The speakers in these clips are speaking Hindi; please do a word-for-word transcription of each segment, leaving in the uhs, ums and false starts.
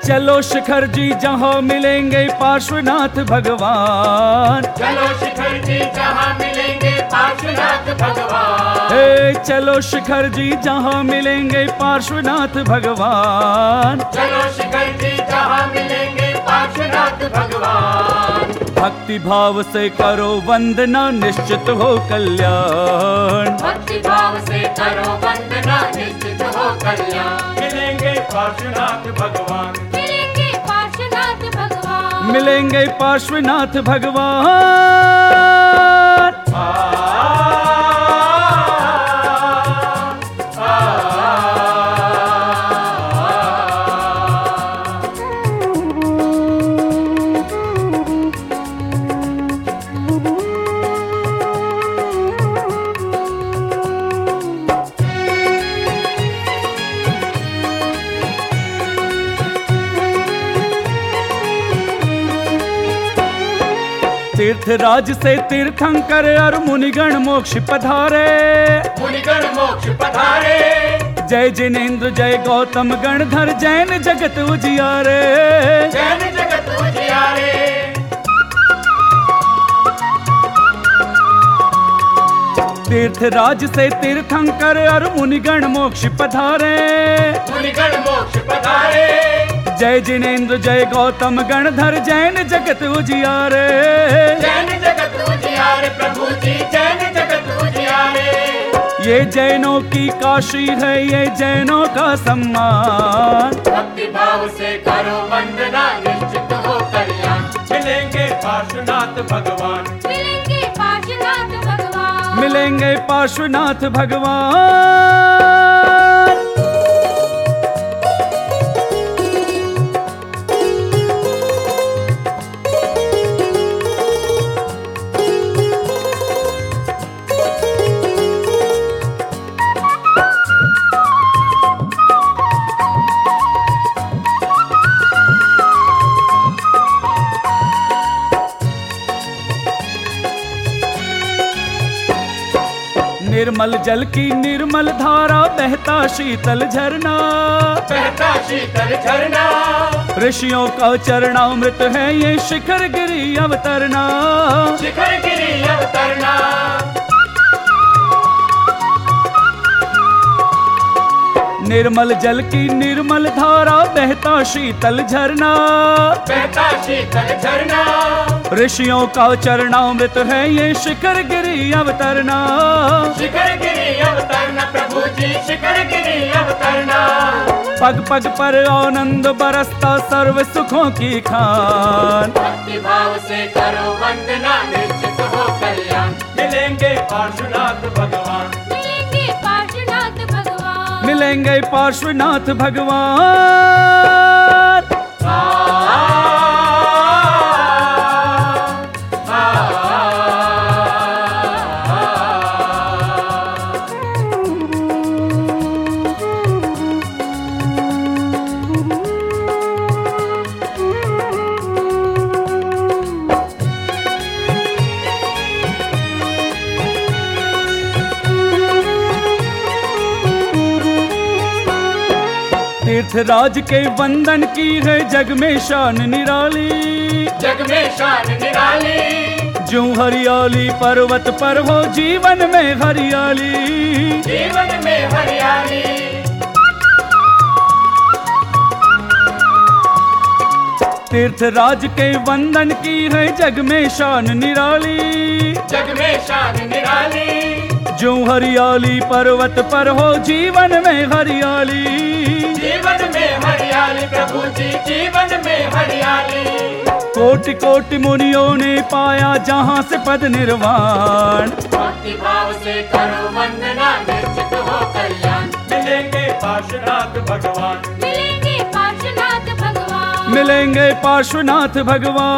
चलो शिखर जी जहाँ मिलेंगे पार्श्वनाथ भगवान। चलो शिखर जी जहाँ मिलेंगे पार्श्वनाथ भगवान। हे चलो शिखर जी जहाँ मिलेंगे पार्श्वनाथ भगवान। चलो शिखर जी जहाँ मिलेंगे पार्श्वनाथ भगवान। भक्ति भाव से करो वंदना निश्चित हो कल्याण। भक्ति भाव से करो वंदना निश्चित हो कल्याण। मिलेंगे पार्श्वनाथ भगवान। मिलेंगे पार्श्वनाथ भगवान। मिलेंगे पार्श्वनाथ भगवान। तीर्थराज से तीर्थंकर और मुनिगण मोक्ष पधारे। मुनिगण मोक्ष पधारे। जय जिनेन्द्र जय गौतम गणधर जैन जगत उजियारे। जैन जगत उजियारे। तीर्थराज से तीर्थंकर और मुनिगण मोक्ष पधारे। मुनिगण मोक्ष पधारे। जय जिनेन्द्र जय गौतम गणधर जैन जगत उजियारे। जैन जगत उजियारे प्रभु जी जैन जगत उजियारे। ये जैनों की काशी है ये जैनों का सम्मान। भक्ति भाव से करो वंदना निश्चित हो कल्याण। मिलेंगे पार्श्वनाथ भगवान। मिलेंगे पार्श्वनाथ भगवान। मिलेंगे पार्श्वनाथ भगवान। निर्मल जल की निर्मल धारा बहता शीतल झरना। बहता शीतल झरना। ऋषियों का चरणामृत है ये शिखर गिरी अवतरना। शिखर गिरी अवतरना। निर्मल जल की निर्मल धारा बहता शीतल झरना। बहता शीतल झरना। ऋषियों का चरणामृत है ये शिखर गिरी अवतरना। शिखर गिरी अवतरना प्रभु जी शिखर गिरी अवतरना। पग पग पर आनंद बरसता सर्व सुखों की खान। भक्ति भाव से करो वंदना निश्चित हो कल्याण। मिलेंगे पार्श्वनाथ भगवान। मिलेंगे पार्श्वनाथ भगवान। मिलेंगे पार्श्वनाथ भगवान। तीर्थराज के वंदन की है जग में शान निराली। जग में शान निराली। जो हरियाली पर्वत पर हो जीवन में हरियाली। जीवन में हरियाली। तीर्थराज के वंदन की है जग में शान निराली। जग में शान निराली। जो हरियाली पर्वत पर हो जीवन में हरियाली। जीवन में हरियाली प्रभु जी जीवन में हरियाली। कोटि कोटि मुनियों ने पाया जहाँ से पद निर्वाण। भक्ति भाव से करो वंदना निश्चित हो कल्याण। मिलेंगे पार्श्वनाथ भगवान। मिलेंगे पार्श्वनाथ भगवान। मिलेंगे पार्श्वनाथ भगवान।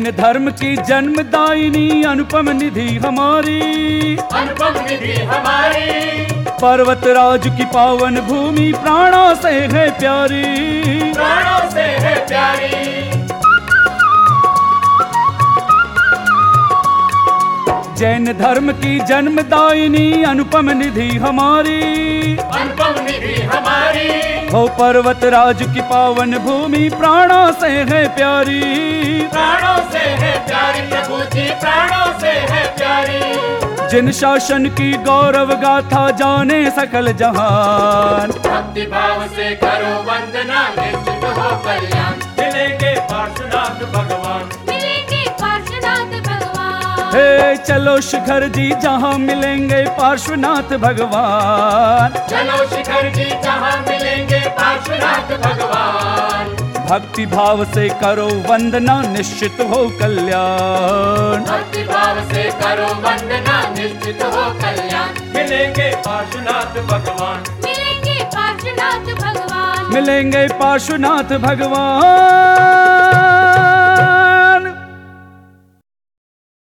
जैन धर्म की जन्मदायिनी अनुपम निधि हमारी, अनुपम निधि हमारी, पर्वत राज की पावन भूमि प्राणों से है प्यारी, प्राणों से है प्यारी। जैन धर्म की जन्मदायिनी अनुपम निधि हमारी, अनुपम निधि हमारी, हो पर्वत राज की पावन भूमि प्राणों से है प्यारी, प्राणों से है प्यारी प्रभु जी, प्राणों से है प्यारी। जिन शासन की गौरव गाथा जाने सकल जहान, भक्ति भाव से करो वंदना निश्चित हो कल्याण। मिलेंगे पार्श्वनाथ भगवान, मिलेंगे पार्श्वनाथ भगवान। हे चलो शिखर जी जहाँ मिलेंगे पार्श्वनाथ भगवान, चलो शिखर जी जहाँ मिलेंगे पार्श्वनाथ भगवान। भक्ति भाव से करो वंदना निश्चित हो कल्याण, भक्ति भाव से करो वंदना निश्चित हो कल्याण। मिलेंगे पार्श्वनाथ भगवान, मिलेंगे पार्श्वनाथ भगवान। मिलेंगे पार्श्वनाथ भगवान।